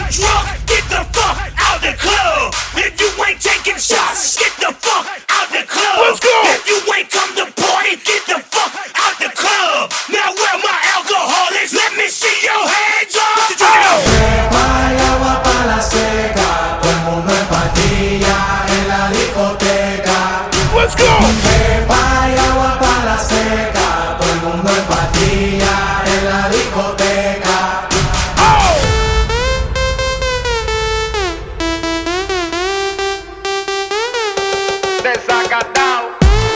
drunk, get the fuck out the club. If you ain't taking shots, get the fuck out the club. Let's go. If you ain't come to party, get the fuck out the club. Now where my alcoholics? Let me see your hands up. Pepa y agua pa' la seca, todo el mundo en patilla en la discoteca. Let's go. Pepa y agua pa' la seca, todo el mundo en patilla en la discoteca. Desacatado.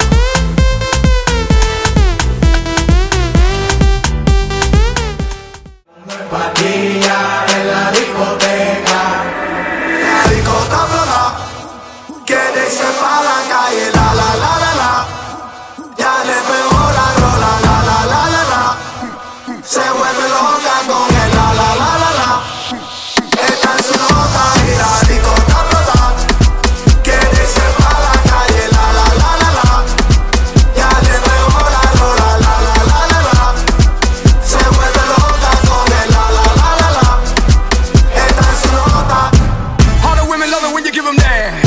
Patilla en la discoteca. La discoteca flota, que dice pa' la calle, la la la la la. Ya le pegó la rola, la la la la la. Se vuelve loca con el la la la la la. Está en su nota y la discoteca flota, que dice pa' la calle, la la la la la. Ya le pegó la rola, la la la la la. Se vuelve loca con el la la la la la. Está en su nota. All the women love it when you give them that.